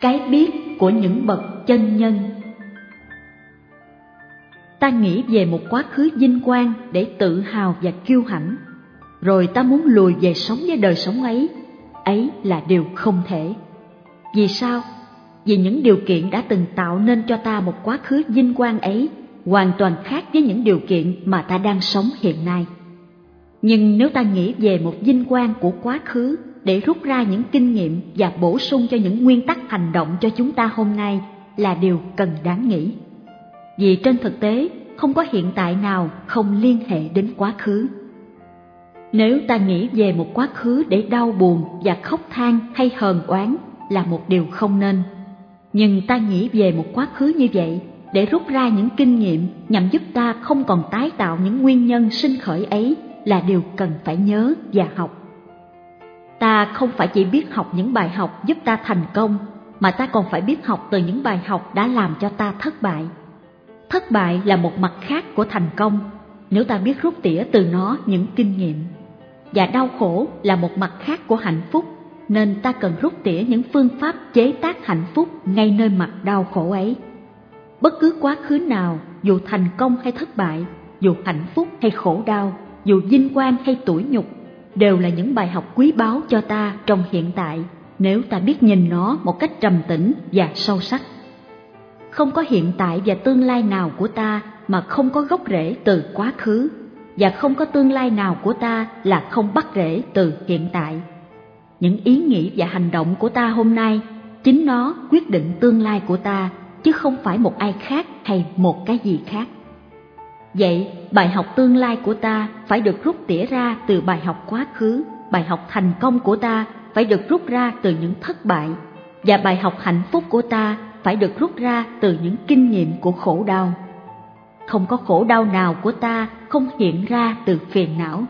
Cái biết của những bậc chân nhân. Ta nghĩ về một quá khứ vinh quang để tự hào và kiêu hãnh, rồi ta muốn lùi về sống với đời sống ấy. Ấy là điều không thể. Vì sao? Vì những điều kiện đã từng tạo nên cho ta một quá khứ vinh quang ấy hoàn toàn khác với những điều kiện mà ta đang sống hiện nay. Nhưng nếu ta nghĩ về một vinh quang của quá khứ để rút ra những kinh nghiệm và bổ sung cho những nguyên tắc hành động cho chúng ta hôm nay là điều cần đáng nghĩ. Vì trên thực tế, không có hiện tại nào không liên hệ đến quá khứ. Nếu ta nghĩ về một quá khứ để đau buồn và khóc than hay hờn oán là một điều không nên. Nhưng ta nghĩ về một quá khứ như vậy để rút ra những kinh nghiệm nhằm giúp ta không còn tái tạo những nguyên nhân sinh khởi ấy là điều cần phải nhớ và học. Ta không phải chỉ biết học những bài học giúp ta thành công, mà ta còn phải biết học từ những bài học đã làm cho ta thất bại. Thất bại là một mặt khác của thành công, nếu ta biết rút tỉa từ nó những kinh nghiệm. Và đau khổ là một mặt khác của hạnh phúc, nên ta cần rút tỉa những phương pháp chế tác hạnh phúc ngay nơi mặt đau khổ ấy. Bất cứ quá khứ nào, dù thành công hay thất bại, dù hạnh phúc hay khổ đau, dù vinh quang hay tủi nhục, đều là những bài học quý báu cho ta trong hiện tại, nếu ta biết nhìn nó một cách trầm tĩnh và sâu sắc. Không có hiện tại và tương lai nào của ta mà không có gốc rễ từ quá khứ, và không có tương lai nào của ta là không bắt rễ từ hiện tại. Những ý nghĩ và hành động của ta hôm nay, chính nó quyết định tương lai của ta, chứ không phải một ai khác hay một cái gì khác. Vậy, bài học tương lai của ta phải được rút tỉa ra từ bài học quá khứ, bài học thành công của ta phải được rút ra từ những thất bại, và bài học hạnh phúc của ta phải được rút ra từ những kinh nghiệm của khổ đau. Không có khổ đau nào của ta không hiện ra từ phiền não.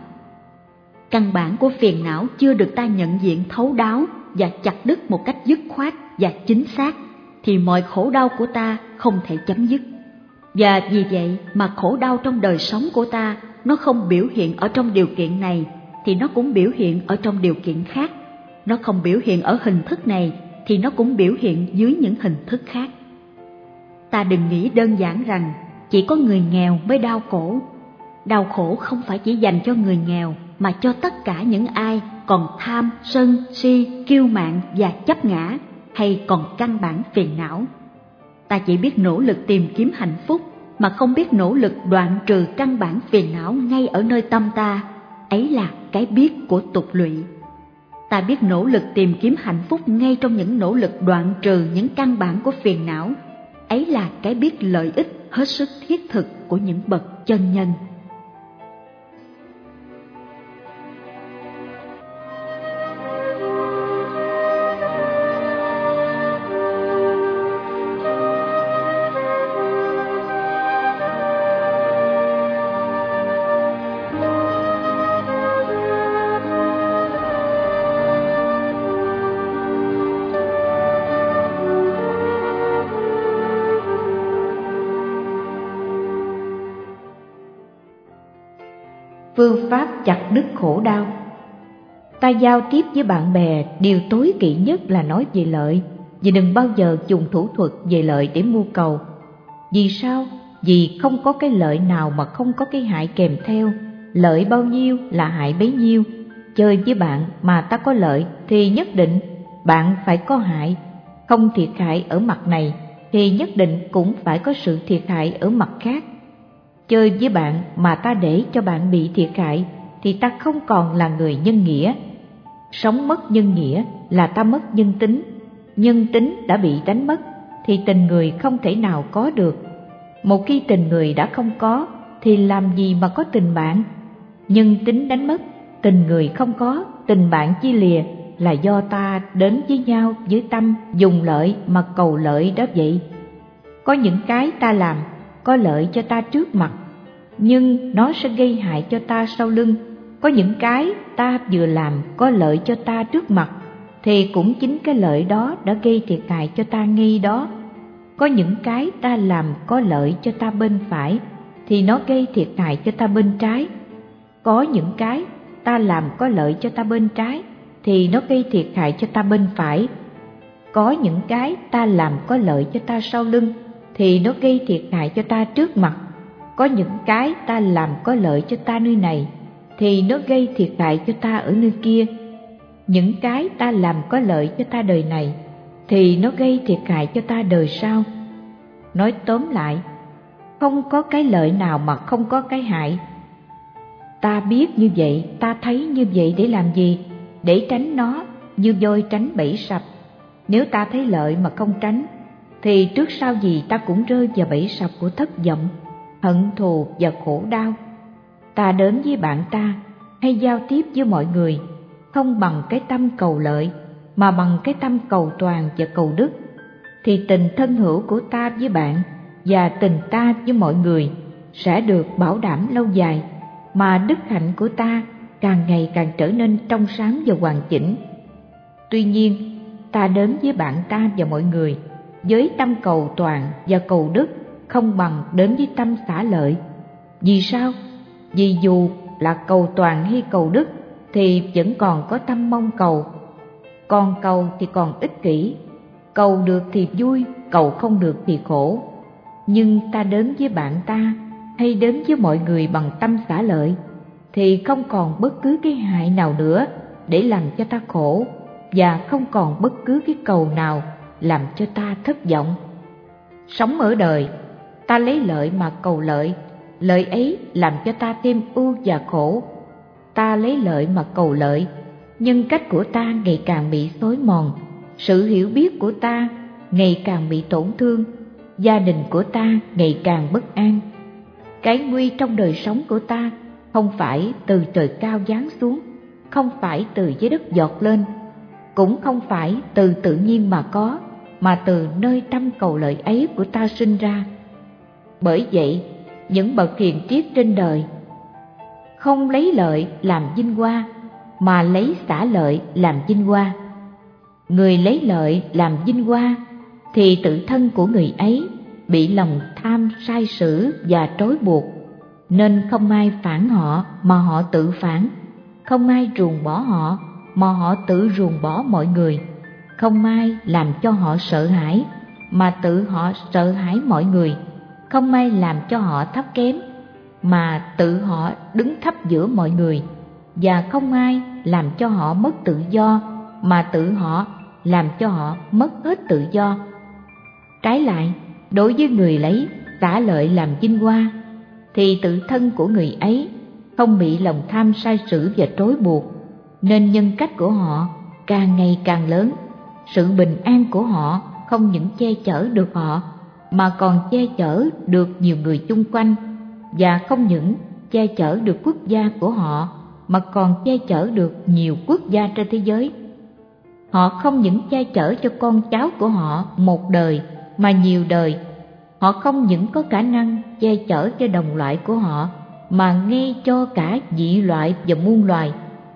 Căn bản của phiền não chưa được ta nhận diện thấu đáo và chặt đứt một cách dứt khoát và chính xác, thì mọi khổ đau của ta không thể chấm dứt. Và vì vậy mà khổ đau trong đời sống của ta, nó không biểu hiện ở trong điều kiện này thì nó cũng biểu hiện ở trong điều kiện khác. Nó không biểu hiện ở hình thức này thì nó cũng biểu hiện dưới những hình thức khác. Ta đừng nghĩ đơn giản rằng chỉ có người nghèo mới đau khổ. Đau khổ không phải chỉ dành cho người nghèo, mà cho tất cả những ai còn tham, sân, si, kiêu mạn và chấp ngã, hay còn căn bản phiền não. Ta chỉ biết nỗ lực tìm kiếm hạnh phúc, mà không biết nỗ lực đoạn trừ căn bản phiền não ngay ở nơi tâm ta. Ấy là cái biết của tục lụy. Ta biết nỗ lực tìm kiếm hạnh phúc ngay trong những nỗ lực đoạn trừ những căn bản của phiền não. Ấy là cái biết lợi ích hết sức thiết thực của những bậc chân nhân. Phương pháp chặt đứt khổ đau. Ta giao tiếp với bạn bè, điều tối kỵ nhất là nói về lợi, và đừng bao giờ dùng thủ thuật về lợi để mưu cầu. Vì sao? Vì không có cái lợi nào mà không có cái hại kèm theo. Lợi bao nhiêu là hại bấy nhiêu. Chơi với bạn mà ta có lợi thì nhất định bạn phải có hại. Không thiệt hại ở mặt này thì nhất định cũng phải có sự thiệt hại ở mặt khác. Chơi với bạn mà ta để cho bạn bị thiệt hại thì ta không còn là người nhân nghĩa. Sống mất nhân nghĩa là ta mất nhân tính. Nhân tính đã bị đánh mất thì tình người không thể nào có được. Một khi tình người đã không có thì làm gì mà có tình bạn. Nhân tính đánh mất, tình người không có, tình bạn chia lìa là do ta đến với nhau với tâm dùng lợi mà cầu lợi đó vậy. Có những cái ta làm có lợi cho ta trước mặt, nhưng nó sẽ gây hại cho ta sau lưng. Có những cái ta vừa làm có lợi cho ta trước mặt, thì cũng chính cái lợi đó đã gây thiệt hại cho ta ngay đó. Có những cái ta làm có lợi cho ta bên phải, thì nó gây thiệt hại cho ta bên trái. Có những cái ta làm có lợi cho ta bên trái, thì nó gây thiệt hại cho ta bên phải. Có những cái ta làm có lợi cho ta sau lưng thì nó gây thiệt hại cho ta trước mặt. Có những cái ta làm có lợi cho ta nơi này thì nó gây thiệt hại cho ta ở nơi kia. Những cái ta làm có lợi cho ta đời này thì nó gây thiệt hại cho ta đời sau. Nói tóm lại, không có cái lợi nào mà không có cái hại. Ta biết như vậy, ta thấy như vậy để làm gì? Để tránh nó, như voi tránh bẫy sập. Nếu ta thấy lợi mà không tránh, thì trước sau gì ta cũng rơi vào bẫy sập của thất vọng, hận thù và khổ đau. Ta đến với bạn ta hay giao tiếp với mọi người không bằng cái tâm cầu lợi mà bằng cái tâm cầu toàn và cầu đức, thì tình thân hữu của ta với bạn và tình ta với mọi người sẽ được bảo đảm lâu dài, mà đức hạnh của ta càng ngày càng trở nên trong sáng và hoàn chỉnh. Tuy nhiên, ta đến với bạn ta và mọi người với tâm cầu toàn và cầu đức không bằng đến với tâm xả lợi. Vì sao? Vì dù là cầu toàn hay cầu đức thì vẫn còn có tâm mong cầu. Còn cầu thì còn ích kỷ, cầu được thì vui, cầu không được thì khổ. Nhưng ta đến với bạn ta hay đến với mọi người bằng tâm xả lợi thì không còn bất cứ cái hại nào nữa để làm cho ta khổ, và không còn bất cứ cái cầu nào làm cho ta thất vọng. Sống ở đời, ta lấy lợi mà cầu lợi, lợi ấy làm cho ta thêm ưu và khổ. Ta lấy lợi mà cầu lợi, nhân cách của ta ngày càng bị xói mòn, sự hiểu biết của ta ngày càng bị tổn thương, gia đình của ta ngày càng bất an. Cái nguy trong đời sống của ta không phải từ trời cao giáng xuống, không phải từ dưới đất giọt lên, cũng không phải từ tự nhiên mà có, mà từ nơi tâm cầu lợi ấy của ta sinh ra. Bởi vậy, những bậc hiền triết trên đời không lấy lợi làm vinh hoa, mà lấy xả lợi làm vinh hoa. Người lấy lợi làm vinh hoa thì tự thân của người ấy bị lòng tham sai sử và trói buộc, nên không ai phản họ mà họ tự phản, không ai ruồng bỏ họ mà họ tự ruồng bỏ mọi người, không ai làm cho họ sợ hãi mà tự họ sợ hãi mọi người, không ai làm cho họ thấp kém mà tự họ đứng thấp giữa mọi người, và không ai làm cho họ mất tự do mà tự họ làm cho họ mất hết tự do. Trái lại, đối với người lấy xả lợi làm vinh hoa thì tự thân của người ấy không bị lòng tham sai sử và trói buộc, nên nhân cách của họ càng ngày càng lớn. Sự bình an của họ không những che chở được họ mà còn che chở được nhiều người chung quanh, và không những che chở được quốc gia của họ mà còn che chở được nhiều quốc gia trên thế giới. Họ không những che chở cho con cháu của họ một đời mà nhiều đời. Họ không những có khả năng che chở cho đồng loại của họ mà ngay cho cả dị loại và muôn loài.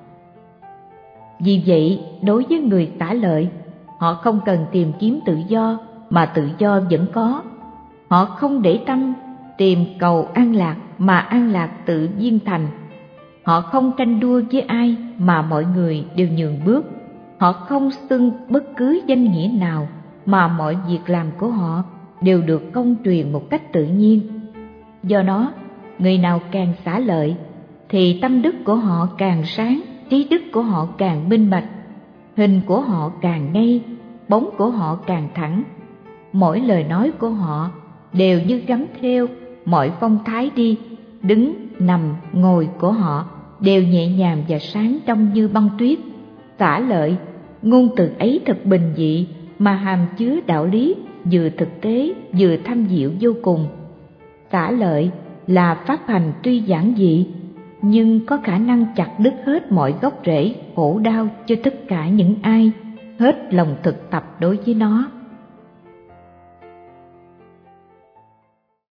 Vì vậy, đối với người xả lợi, họ không cần tìm kiếm tự do mà tự do vẫn có. Họ không để tâm tìm cầu an lạc mà an lạc tự viên thành. Họ không tranh đua với ai mà mọi người đều nhường bước. Họ không xưng bất cứ danh nghĩa nào mà mọi việc làm của họ đều được công truyền một cách tự nhiên. Do đó, người nào càng xả lợi thì tâm đức của họ càng sáng, trí đức của họ càng minh bạch, hình của họ càng ngay, bóng của họ càng thẳng. Mỗi lời nói của họ đều như gấm thêu, mọi phong thái đi, đứng, nằm, ngồi của họ đều nhẹ nhàng và sáng trong như băng tuyết. Xả lợi, ngôn từ ấy thật bình dị mà hàm chứa đạo lý vừa thực tế vừa thâm diệu vô cùng. Xả lợi là pháp hành tuy giản dị nhưng có khả năng chặt đứt hết mọi gốc rễ khổ đau cho tất cả những ai hết lòng thực tập đối với nó.